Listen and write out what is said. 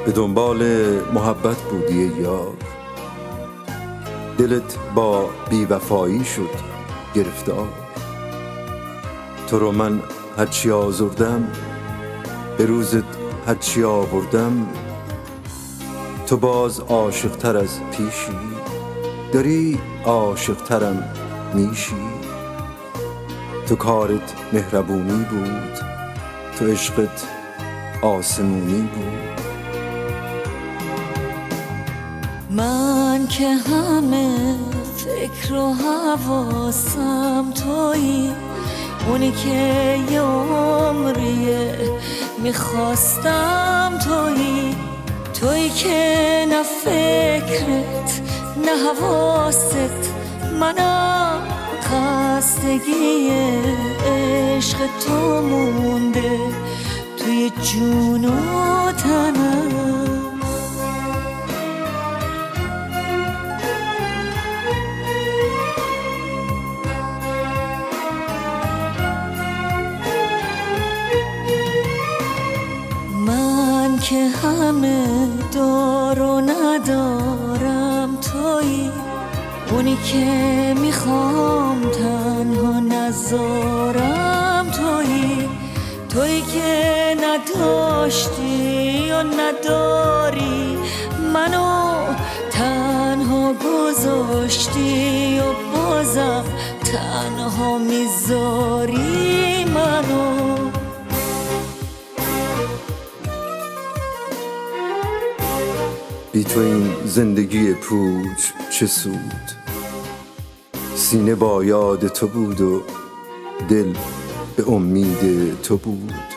به دنبال محبت بودی یار، دلت با بیوفایی شد گرفتار. تو رو من هرچی آزردم، به روزت هرچی آوردم، تو باز عاشق تر از پیشی، داری عاشق ترم میشی. تو کارت مهربونی بود، تو عشقت آسمونی بود. من که همه فکر و حواسم تویی، اونی که یه عمریه میخواستم تویی، تویی که نه فکرت نه حواست منم، خستگی عشق تو مونده توی جون و تنم. من که همه دار و ندارم تویی، اونی که میخوام تنها نذارم تویی، تویی که نداشتی و نداری، منو تنها گذاشتی و بازم تنها میذاری منو. بی تو این زندگی پوچ چه سود، سینه با یاد تو بود و دل به امید تو بود.